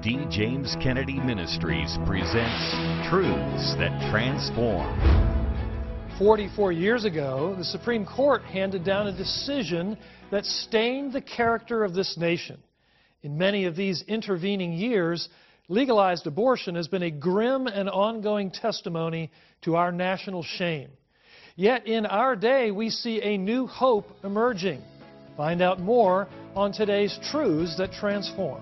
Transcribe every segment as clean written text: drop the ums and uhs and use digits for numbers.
D. James Kennedy Ministries presents Truths That Transform. 44 years ago, the Supreme Court handed down a decision that stained the character of this nation. In many of these intervening years, legalized abortion has been a grim and ongoing testimony to our national shame. Yet in our day, we see a new hope emerging. Find out more on today's Truths That Transform.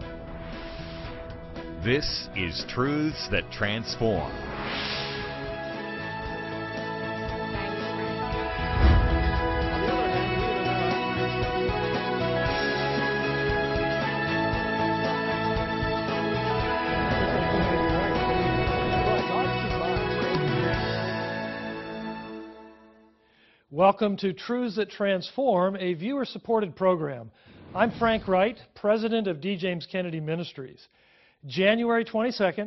This is Truths That Transform. Welcome to Truths That Transform, a viewer-supported program. I'm Frank Wright, president of D. James Kennedy Ministries. January 22nd,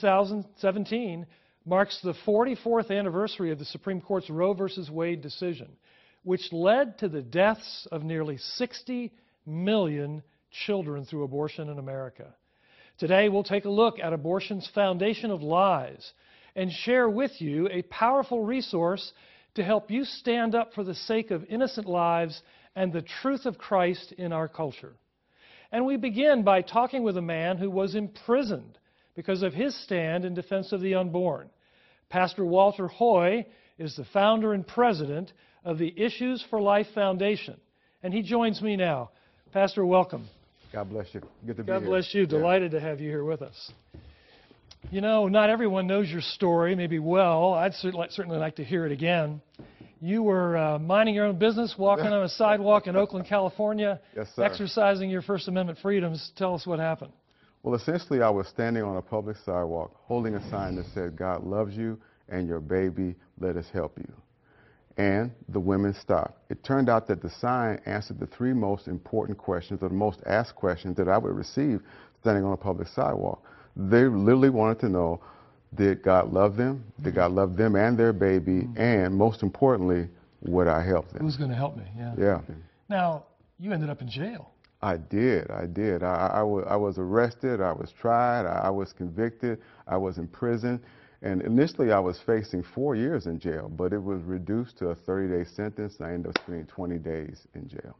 2017 marks the 44th anniversary of the Supreme Court's Roe v. Wade decision, which led to the deaths of nearly 60 million children through abortion in America. Today, we'll take a look at abortion's foundation of lies and share with you a powerful resource to help you stand up for the sake of innocent lives and the truth of Christ in our culture. And we begin by talking with a man who was imprisoned because of his stand in defense of the unborn. Pastor Walter Hoy is the founder and president of the Issues for Life Foundation, and he joins me now. Pastor, welcome. God bless you. Good to be here. God bless you. Delighted to have you here with us. You know, not everyone knows your story, maybe well. I'd certainly like to hear it again. You were minding your own business, walking on a sidewalk in Oakland, California, yes, sir. Exercising your First Amendment freedoms. Tell us what happened. Well, essentially, I was standing on a public sidewalk holding a sign that said, "God loves you and your baby, let us help you." And the women stopped. It turned out that the sign answered the three most important questions, or the most asked questions that I would receive standing on a public sidewalk. They literally wanted to know, did God love them? Did God love them and their baby? And most importantly, would I help them? Who's going to help me? Yeah. Now, you ended up in jail. I did. I was arrested. I was tried. I was convicted. I was in prison. And initially, I was facing 4 years in jail, but it was reduced to a 30-day sentence. I ended up spending 20 days in jail.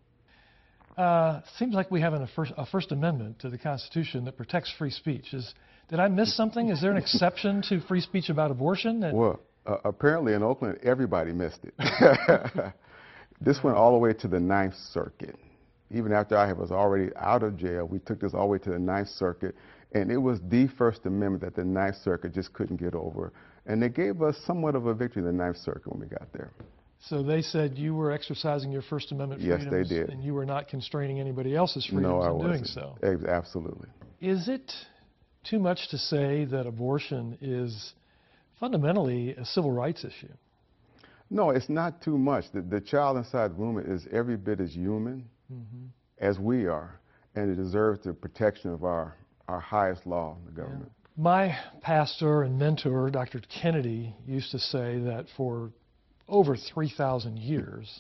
Seems like we have a First Amendment to the Constitution that protects free speech. Did I miss something? Is there an exception to free speech about abortion? Well, apparently in Oakland, everybody missed it. This went all the way to the Ninth Circuit. Even after I was already out of jail, we took this all the way to the Ninth Circuit, and it was the First Amendment that the Ninth Circuit just couldn't get over. And they gave us somewhat of a victory in the Ninth Circuit when we got there. So they said you were exercising your First Amendment freedoms. Yes, they did. And you were not constraining anybody else's freedoms in doing so. Absolutely. Is it too much to say that abortion is fundamentally a civil rights issue? No, it's not too much. The child inside the womb is every bit as human as we are, and it deserves the protection of our highest law in the government. Yeah. My pastor and mentor, Dr. Kennedy, used to say that for over 3,000 years,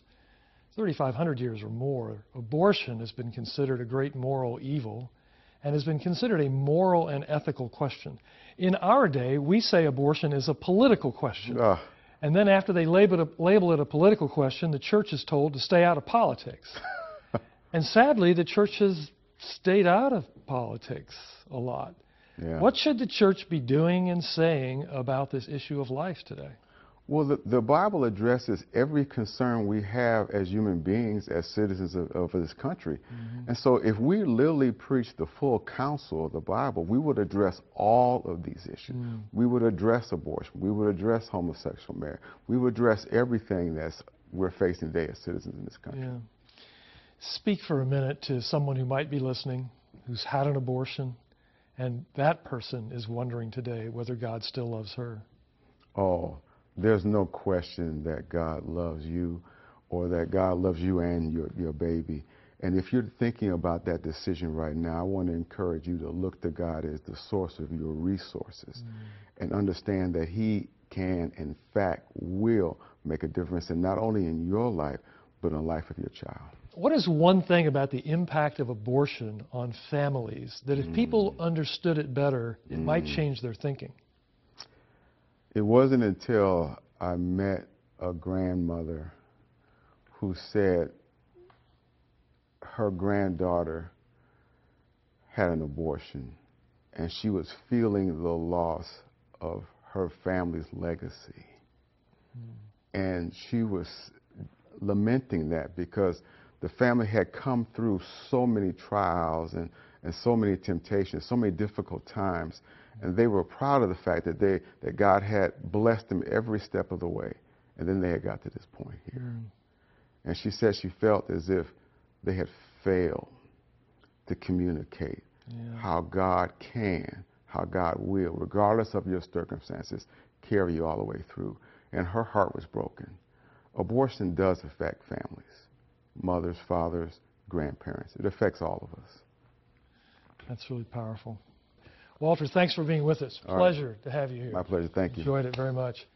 3,500 years or more, abortion has been considered a great moral evil and has been considered a moral and ethical question. In our day, we say abortion is a political question. And then after they label it a political question, the church is told to stay out of politics. And sadly, the church has stayed out of politics a lot. Yeah. What should the church be doing and saying about this issue of life today? Well, the Bible addresses every concern we have as human beings, as citizens of this country. And so if we literally preach the full counsel of the Bible, we would address all of these issues. We would address abortion. We would address homosexual marriage. We would address everything that we're facing today as citizens in this country. Yeah. Speak for a minute to someone who might be listening, who's had an abortion, and that person is wondering today whether God still loves her. Oh, there's no question that God loves you, or that God loves you and your baby. And if you're thinking about that decision right now, I want to encourage you to look to God as the source of your resources and understand that He can, in fact, will make a difference, and not only in your life, but in the life of your child. What is one thing about the impact of abortion on families that if people understood it better, it might change their thinking? It wasn't until I met a grandmother who said her granddaughter had an abortion and she was feeling the loss of her family's legacy. And she was lamenting that because the family had come through so many trials and so many temptations, so many difficult times, and they were proud of the fact that God had blessed them every step of the way. And then they had got to this point here. And she said she felt as if they had failed to communicate how God can, how God will, regardless of your circumstances, carry you all the way through. And her heart was broken. Abortion does affect families, mothers, fathers, grandparents. It affects all of us. That's really powerful. Walter, thanks for being with us. Pleasure to have you here. My pleasure. Thank you. Enjoyed it very much.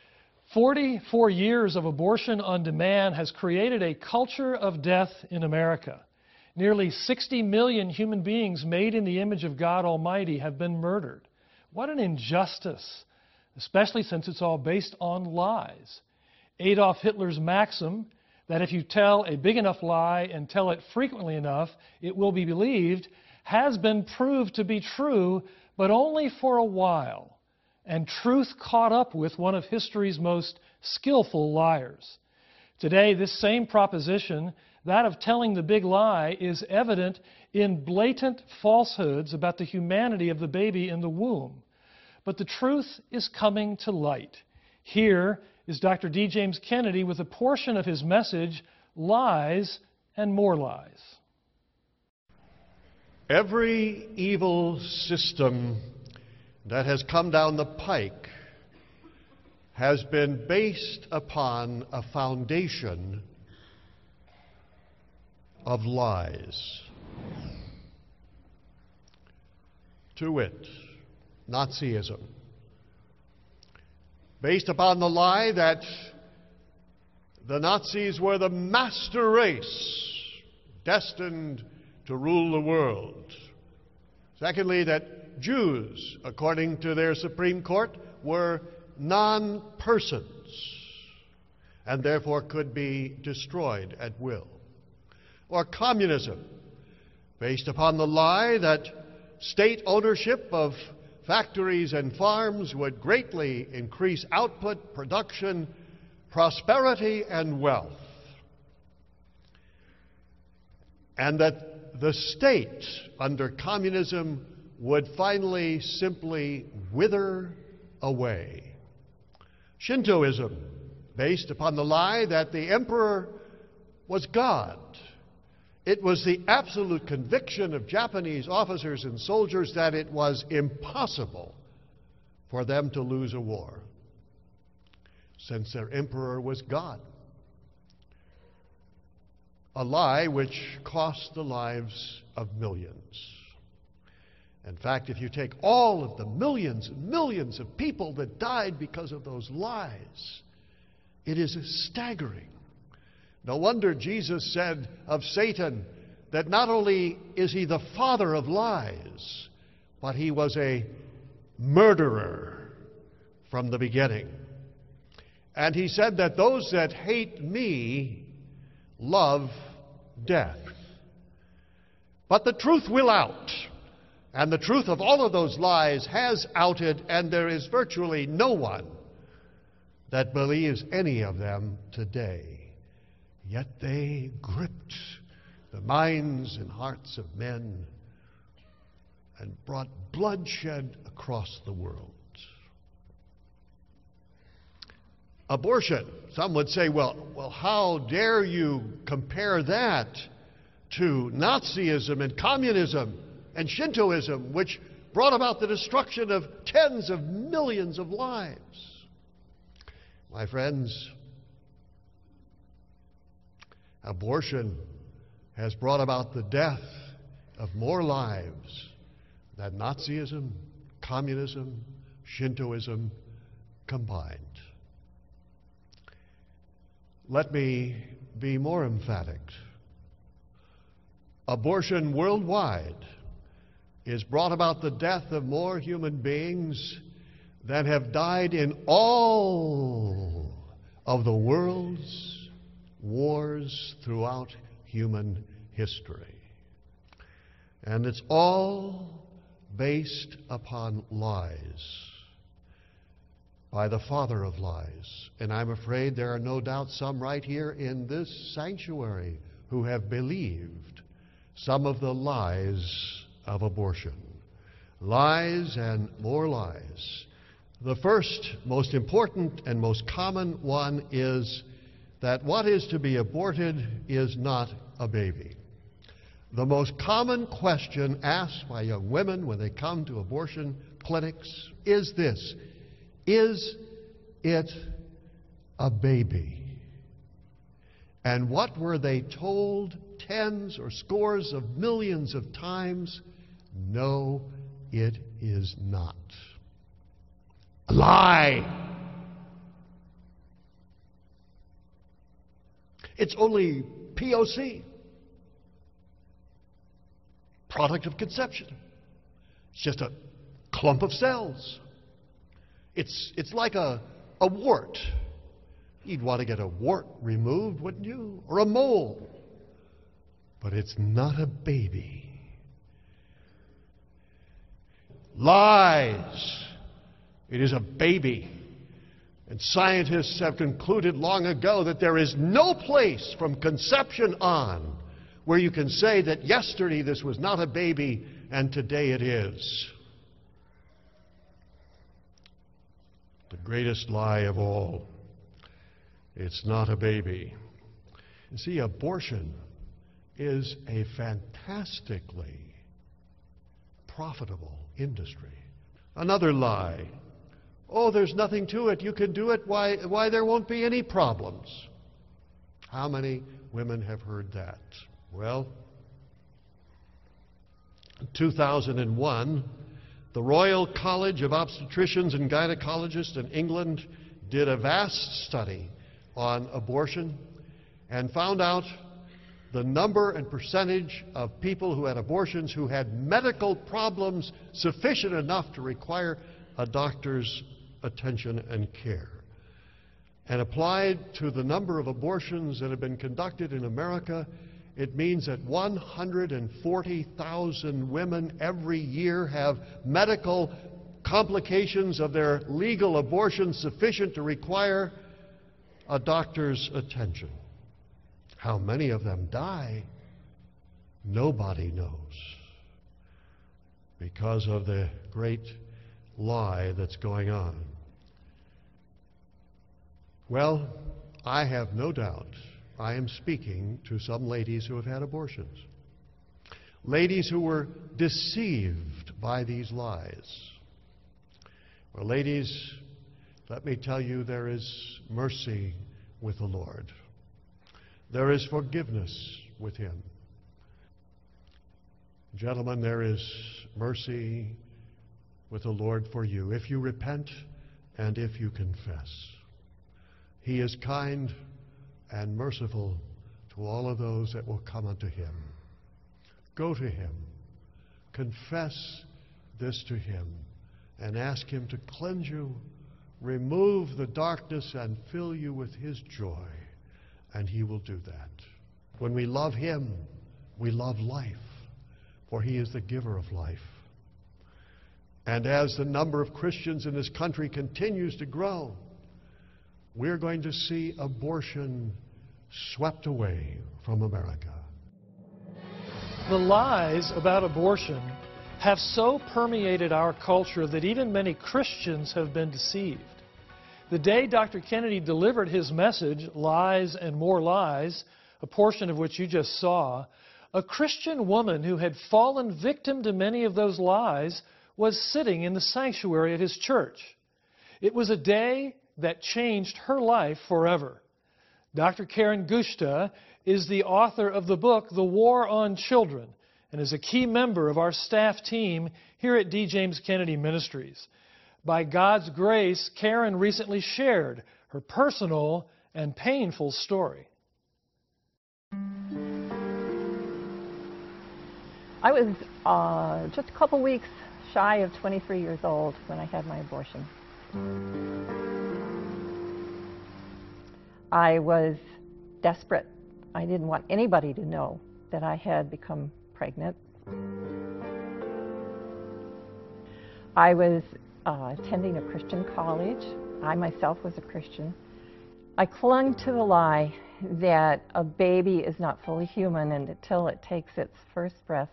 44 years of abortion on demand has created a culture of death in America. Nearly 60 million human beings made in the image of God Almighty have been murdered. What an injustice, especially since it's all based on lies. Adolf Hitler's maxim that if you tell a big enough lie and tell it frequently enough, it will be believed, has been proved to be true, but only for a while. And truth caught up with one of history's most skillful liars. Today, this same proposition, that of telling the big lie, is evident in blatant falsehoods about the humanity of the baby in the womb. But the truth is coming to light. Here is Dr. D. James Kennedy with a portion of his message, Lies and More Lies. Every evil system that has come down the pike has been based upon a foundation of lies. To wit, Nazism. Based upon the lie that the Nazis were the master race destined to rule the world. Secondly, that Jews, according to their Supreme Court, were non-persons and therefore could be destroyed at will. Or communism, based upon the lie that state ownership of factories and farms would greatly increase output, production, prosperity, and wealth. And that the state under communism would finally simply wither away. Shintoism, based upon the lie that the emperor was God. It was the absolute conviction of Japanese officers and soldiers that it was impossible for them to lose a war, since their emperor was God. A lie which cost the lives of millions. In fact, if you take all of the millions and millions of people that died because of those lies, it is staggering. No wonder Jesus said of Satan that not only is he the father of lies, but he was a murderer from the beginning. And he said that those that hate me love death. But the truth will out. And the truth of all of those lies has outed, and there is virtually no one that believes any of them today. Yet they gripped the minds and hearts of men and brought bloodshed across the world. Abortion. Some would say, well, how dare you compare that to Nazism and communism and Shintoism, which brought about the destruction of tens of millions of lives? My friends, abortion has brought about the death of more lives than Nazism, communism, Shintoism combined. Let me be more emphatic. Abortion worldwide has brought about the death of more human beings than have died in all of the world's wars throughout human history. And it's all based upon lies by the father of lies. And I'm afraid there are no doubt some right here in this sanctuary who have believed some of the lies of abortion. Lies and more lies. The first, most important, and most common one is that what is to be aborted is not a baby. The most common question asked by young women when they come to abortion clinics is this: is it a baby? And what were they told tens or scores of millions of times? No, it is not. A lie. It's only POC, product of conception. It's just a clump of cells. It's like a wart. You'd want to get a wart removed, wouldn't you? Or a mole. But it's not a baby. Lies. It is a baby. And scientists have concluded long ago that there is no place from conception on where you can say that yesterday this was not a baby and today it is. The greatest lie of all. It's not a baby. You see, abortion is a fantastically profitable industry. Another lie. Oh, there's nothing to it. You can do it. Why there won't be any problems. How many women have heard that? Well, in 2001, the Royal College of Obstetricians and Gynecologists in England did a vast study on abortion and found out the number and percentage of people who had abortions who had medical problems sufficient enough to require a doctor's attention and care. And applied to the number of abortions that have been conducted in America, it means that 140,000 women every year have medical complications of their legal abortion sufficient to require a doctor's attention. How many of them die? Nobody knows, because of the great lie that's going on. Well, I have no doubt I am speaking to some ladies who have had abortions. Ladies who were deceived by these lies. Well, ladies, let me tell you, there is mercy with the Lord. There is forgiveness with Him. Gentlemen, there is mercy with the Lord for you if you repent and if you confess. He is kind and merciful to all of those that will come unto Him. Go to Him, confess this to Him, and ask Him to cleanse you, remove the darkness, and fill you with His joy, and He will do that. When we love Him, we love life, for He is the giver of life. And as the number of Christians in this country continues to grow, we're going to see abortion swept away from America. The lies about abortion have so permeated our culture that even many Christians have been deceived. The day Dr. Kennedy delivered his message, Lies and More Lies, a portion of which you just saw, a Christian woman who had fallen victim to many of those lies was sitting in the sanctuary at his church. It was a day that changed her life forever. Dr. Karen Gushta is the author of the book, The War on Children, and is a key member of our staff team here at D. James Kennedy Ministries. By God's grace, Karen recently shared her personal and painful story. I was just a couple weeks shy of 23 years old when I had my abortion. I was desperate. I didn't want anybody to know that I had become pregnant. I was attending a Christian college. I myself was a Christian. I clung to the lie that a baby is not fully human until it takes its first breath.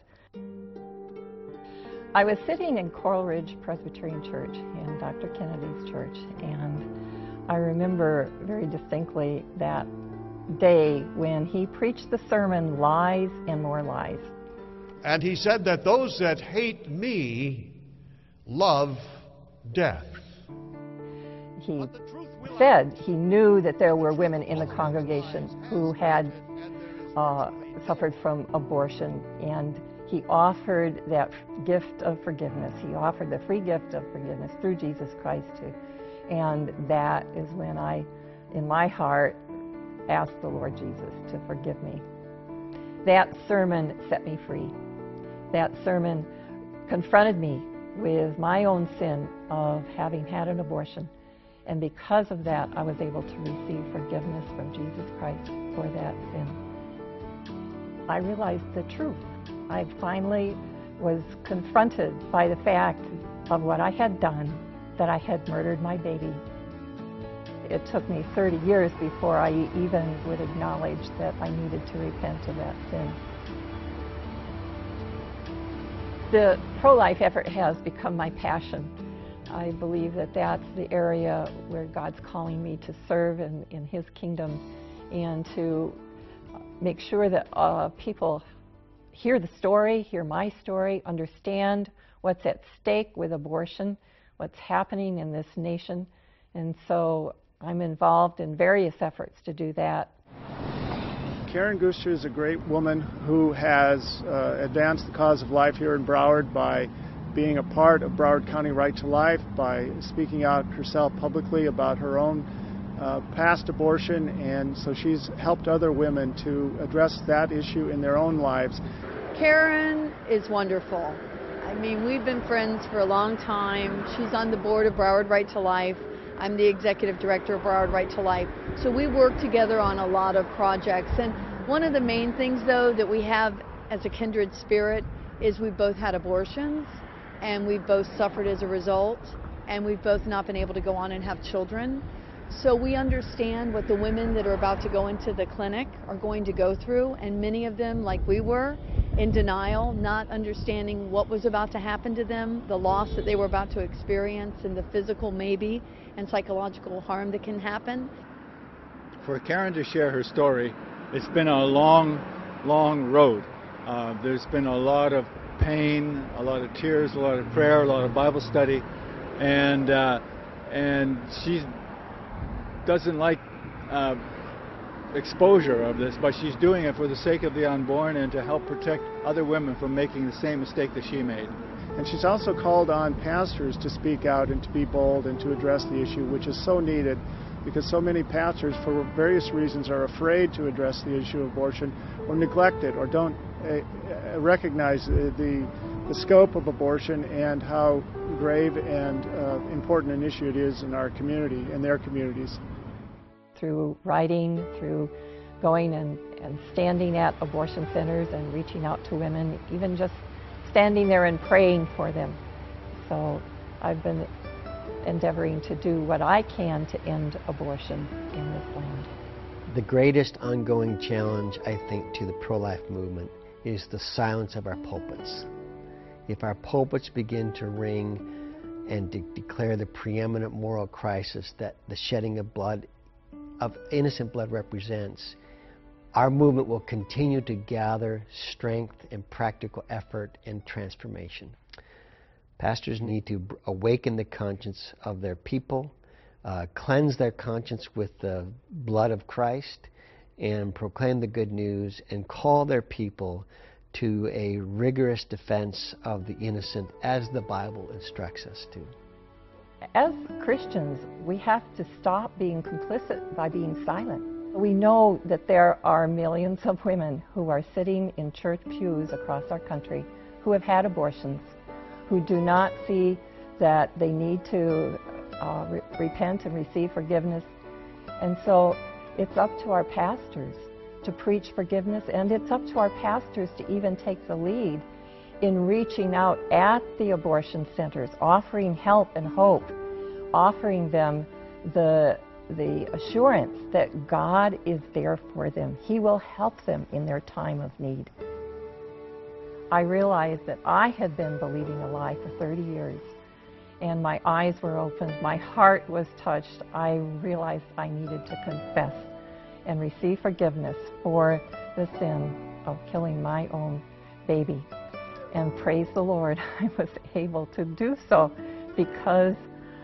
I was sitting in Coral Ridge Presbyterian Church, in Dr. Kennedy's church, and I remember very distinctly that day when he preached the sermon, Lies and More Lies. And he said that those that hate me love death. He said he knew that there were women in the congregation who had suffered from abortion, and he offered that gift of forgiveness. He offered the free gift of forgiveness through Jesus Christ too. And that is when I, in my heart, asked the Lord Jesus to forgive me. That sermon set me free. That sermon confronted me with my own sin of having had an abortion. And because of that, I was able to receive forgiveness from Jesus Christ for that sin. I realized the truth. I finally was confronted by the fact of what I had done, that I had murdered my baby. It took me 30 years before I even would acknowledge that I needed to repent of that sin. The pro-life effort has become my passion. I believe that that's the area where God's calling me to serve in His kingdom and to make sure that people hear the story, hear my story, understand what's at stake with abortion, what's happening in this nation. And so I'm involved in various efforts to do that. Karen Gooster is a great woman who has advanced the cause of life here in Broward by being a part of Broward County Right to Life, by speaking out herself publicly about her own past abortion, and so she's helped other women to address that issue in their own lives. Karen is wonderful. I mean, we've been friends for a long time. She's on the board of Broward Right to Life. I'm the executive director of Broward Right to Life. So we work together on a lot of projects. And one of the main things, though, that we have as a kindred spirit is we've both had abortions, and we've both suffered as a result, and we've both not been able to go on and have children. So we understand what the women that are about to go into the clinic are going to go through, and many of them, like we were, in denial, not understanding what was about to happen to them, the loss that they were about to experience, and the physical maybe and psychological harm that can happen. For Karen to share her story, it's been a long, long road. There's been a lot of pain, a lot of tears, a lot of prayer, a lot of Bible study, and she doesn't like exposure of this, but she's doing it for the sake of the unborn and to help protect other women from making the same mistake that she made. And she's also called on pastors to speak out and to be bold and to address the issue, which is so needed because so many pastors, for various reasons, are afraid to address the issue of abortion or neglect it or don't recognize the scope of abortion and how grave and important an issue it is in our community and their communities. Through writing, through going and standing at abortion centers and reaching out to women, even just standing there and praying for them. So I've been endeavoring to do what I can to end abortion in this land. The greatest ongoing challenge, I think, to the pro-life movement is the silence of our pulpits. If our pulpits begin to ring and declare the preeminent moral crisis that the shedding of blood, of innocent blood, represents, our movement will continue to gather strength and practical effort and transformation. Pastors need to awaken the conscience of their people, cleanse their conscience with the blood of Christ, and proclaim the good news and call their people to a rigorous defense of the innocent as the Bible instructs us to. As Christians, we have to stop being complicit by being silent. We know that there are millions of women who are sitting in church pews across our country who have had abortions, who do not see that they need to repent and receive forgiveness. And so it's up to our pastors to preach forgiveness, and it's up to our pastors to even take the lead in reaching out at the abortion centers, offering help and hope, offering them the assurance that God is there for them. He will help them in their time of need. I realized that I had been believing a lie for 30 years, and my eyes were opened, my heart was touched. I realized I needed to confess and receive forgiveness for the sin of killing my own baby. And praise the Lord, I was able to do so because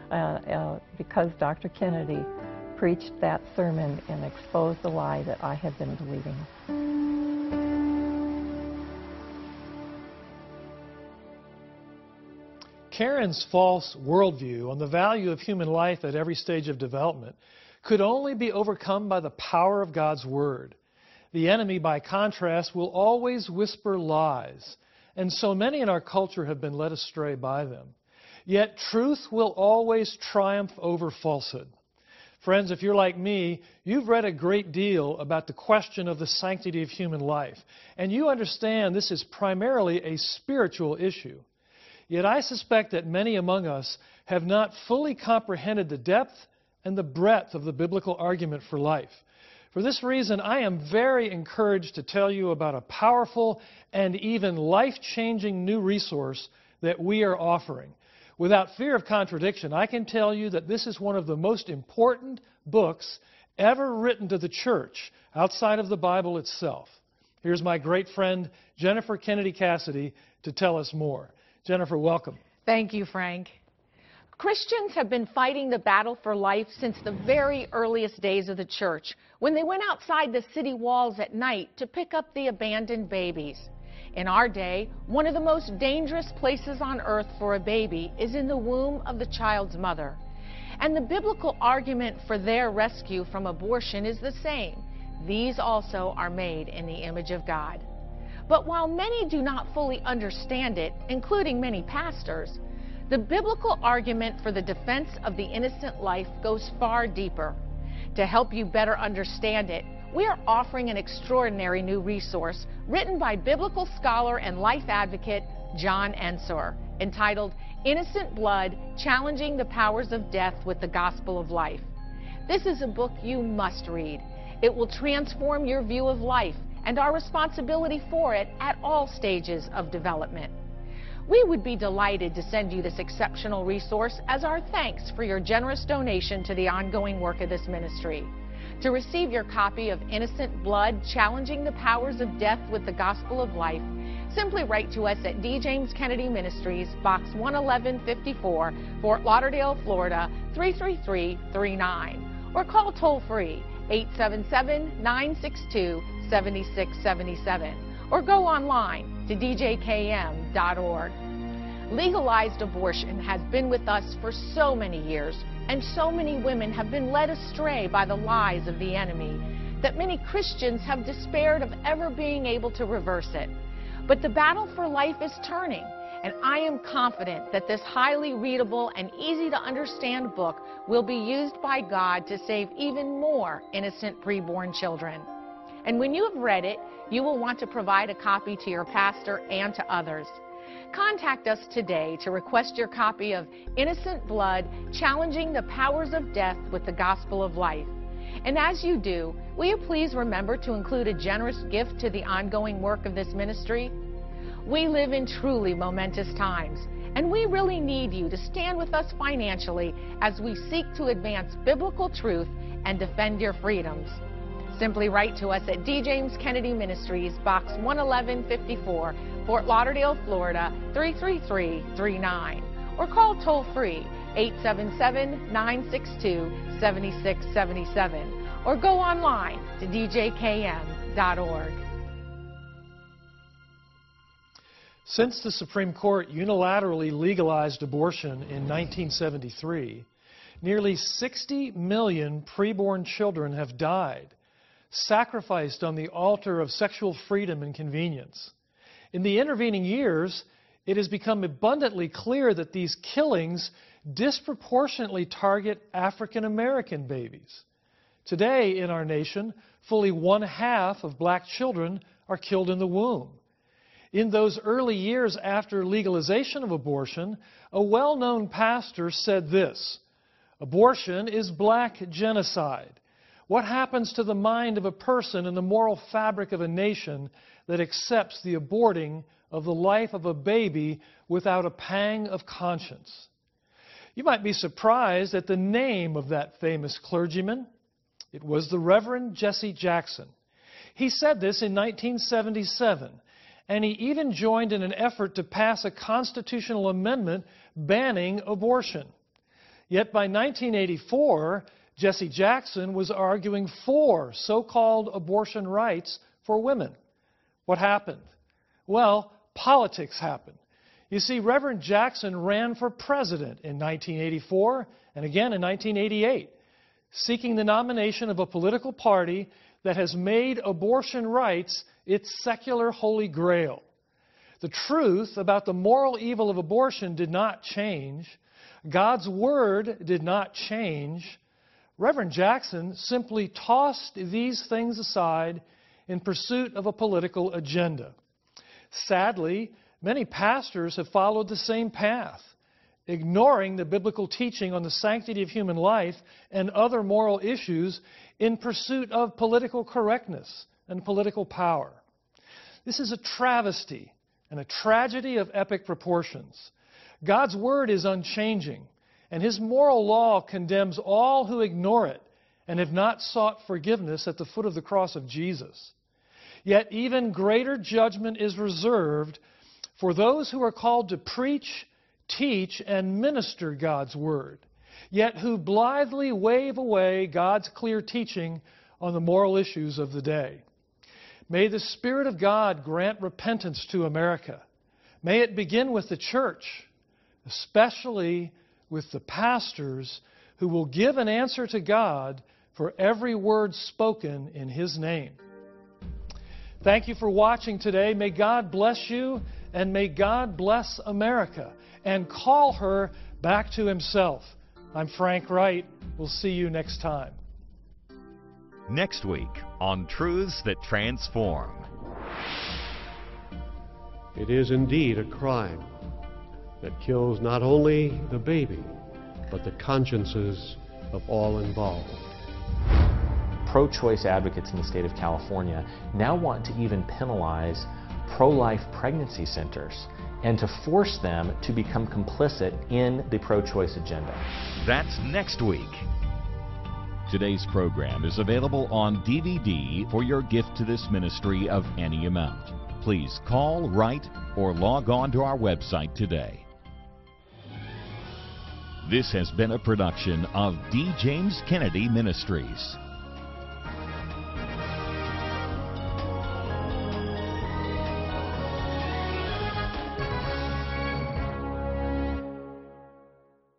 Dr. Kennedy preached that sermon and exposed the lie that I had been believing. Karen's false worldview on the value of human life at every stage of development could only be overcome by the power of God's Word. The enemy, by contrast, will always whisper lies, and so many in our culture have been led astray by them. Yet truth will always triumph over falsehood. Friends, if you're like me, you've read a great deal about the question of the sanctity of human life, and you understand this is primarily a spiritual issue. Yet I suspect that many among us have not fully comprehended the depth and the breadth of the biblical argument for life. For this reason, I am very encouraged to tell you about a powerful and even life-changing new resource that we are offering. Without fear of contradiction, I can tell you that this is one of the most important books ever written to the church outside of the Bible itself. Here's my great friend, Jennifer Kennedy Cassidy, to tell us more. Jennifer, welcome. Thank you, Frank. Christians have been fighting the battle for life since the very earliest days of the church, when they went outside the city walls at night to pick up the abandoned babies. In our day, one of the most dangerous places on earth for a baby is in the womb of the child's mother. And the biblical argument for their rescue from abortion is the same. These also are made in the image of God. But while many do not fully understand it, including many pastors, the biblical argument for the defense of the innocent life goes far deeper. To help you better understand it, we are offering an extraordinary new resource written by biblical scholar and life advocate John Ensor, entitled Innocent Blood: Challenging the Powers of Death with the Gospel of Life. This is a book you must read. It will transform your view of life and our responsibility for it at all stages of development. We would be delighted to send you this exceptional resource as our thanks for your generous donation to the ongoing work of this ministry. To receive your copy of Innocent Blood: Challenging the Powers of Death with the Gospel of Life, simply write to us at D. James Kennedy Ministries, Box 11154, Fort Lauderdale, Florida 33339, or call toll-free 877-962-7677, or go online to djkm.org. Legalized abortion has been with us for so many years, and so many women have been led astray by the lies of the enemy that many Christians have despaired of ever being able to reverse it. But the battle for life is turning, and I am confident that this highly readable and easy to understand book will be used by God to save even more innocent preborn children. And when you have read it, you will want to provide a copy to your pastor and to others. Contact us today to request your copy of Innocent Blood: Challenging the Powers of Death with the Gospel of Life. And as you do, will you please remember to include a generous gift to the ongoing work of this ministry? We live in truly momentous times, and we really need you to stand with us financially as we seek to advance biblical truth and defend your freedoms. Simply write to us at D. James Kennedy Ministries, Box 11154, Fort Lauderdale, Florida 33339, or call toll-free 877-962-7677, or go online to djkm.org. Since the Supreme Court unilaterally legalized abortion in 1973, nearly 60 million preborn children have died, sacrificed on the altar of sexual freedom and convenience. In the intervening years, it has become abundantly clear that these killings disproportionately target African American babies. Today in our nation, fully 1/2 of black children are killed in the womb. In those early years after legalization of abortion, a well-known pastor said this: "Abortion is black genocide. What happens to the mind of a person and the moral fabric of a nation that accepts the aborting of the life of a baby without a pang of conscience?" You might be surprised at the name of that famous clergyman. It was the Reverend Jesse Jackson. He said this in 1977, and he even joined in an effort to pass a constitutional amendment banning abortion. Yet by 1984, Jesse Jackson was arguing for so-called abortion rights for women. What happened? Well, politics happened. You see, Reverend Jackson ran for president in 1984 and again in 1988, seeking the nomination of a political party that has made abortion rights its secular holy grail. The truth about the moral evil of abortion did not change. God's word did not change. Reverend Jackson simply tossed these things aside in pursuit of a political agenda. Sadly, many pastors have followed the same path, ignoring the biblical teaching on the sanctity of human life and other moral issues in pursuit of political correctness and political power. This is a travesty and a tragedy of epic proportions. God's word is unchanging, and His moral law condemns all who ignore it and have not sought forgiveness at the foot of the cross of Jesus. Yet even greater judgment is reserved for those who are called to preach, teach, and minister God's word, yet who blithely wave away God's clear teaching on the moral issues of the day. May the Spirit of God grant repentance to America. May it begin with the church, especially with the pastors who will give an answer to God for every word spoken in His name. Thank you for watching today. May God bless you, and may God bless America and call her back to Himself. I'm Frank Wright. We'll see you next time. Next week on Truths That Transform. It is indeed a crime that kills not only the baby, but the consciences of all involved. Pro-choice advocates in the state of California now want to even penalize pro-life pregnancy centers and to force them to become complicit in the pro-choice agenda. That's next week. Today's program is available on DVD for your gift to this ministry of any amount. Please call, write, or log on to our website today. This has been a production of D. James Kennedy Ministries.